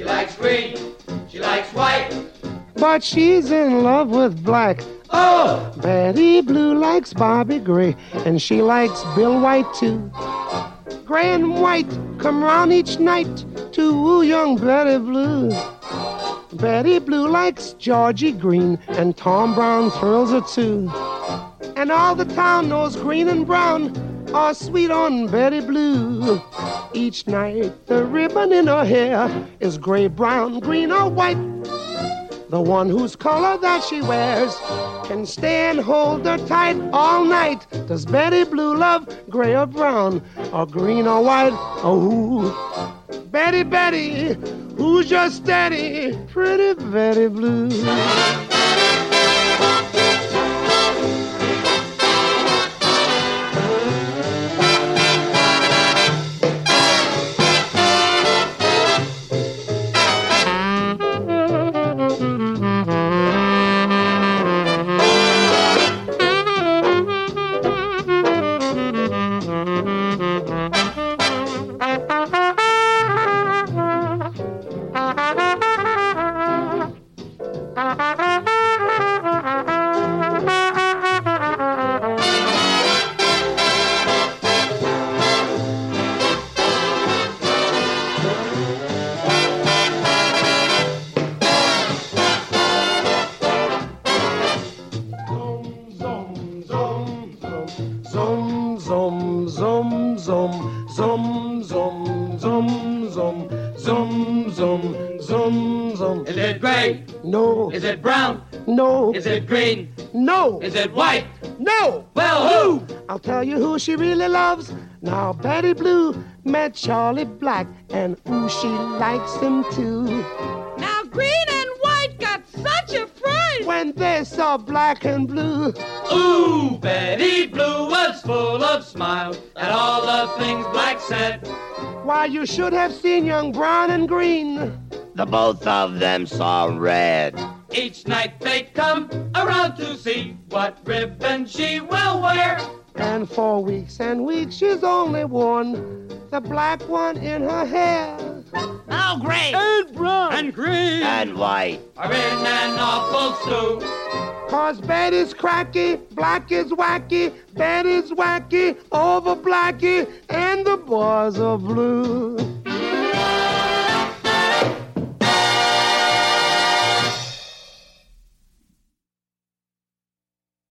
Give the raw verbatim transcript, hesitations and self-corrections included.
likes green, she likes white, but she's in love with black. oh! Betty Blue likes Bobby Gray, and she likes Bill White too. Gray and White come round each night to woo young Betty Blue. Betty Blue likes Georgie Green, and Tom Brown thrills her too. And all the town knows Green and Brown are sweet on Betty Blue. Each night the ribbon in her hair is gray, brown, green, or white. The one whose color that she wears can stay and hold her tight all night. Does Betty Blue love gray or brown, or green or white, or who? Betty, Betty, who's your steady, pretty Betty Blue? No. Is it brown? No. Is it green? No. Is it white? No. Well, who? I'll tell you who she really loves. Now Betty Blue met Charlie Black, and ooh, she likes him too. Now green and white got such a fright when they saw black and blue. Ooh, Betty Blue was full of smiles at all the things Black said. Why, you should have seen young Brown and Green. The both of them saw red. Each night they come around to see what ribbon she will wear. And for weeks and weeks she's only worn the black one in her hair. Now gray and brown and green and white are in an awful stew. Cause Betty's cracky, Black is wacky, Betty's wacky over Blackie, and the boys are blue.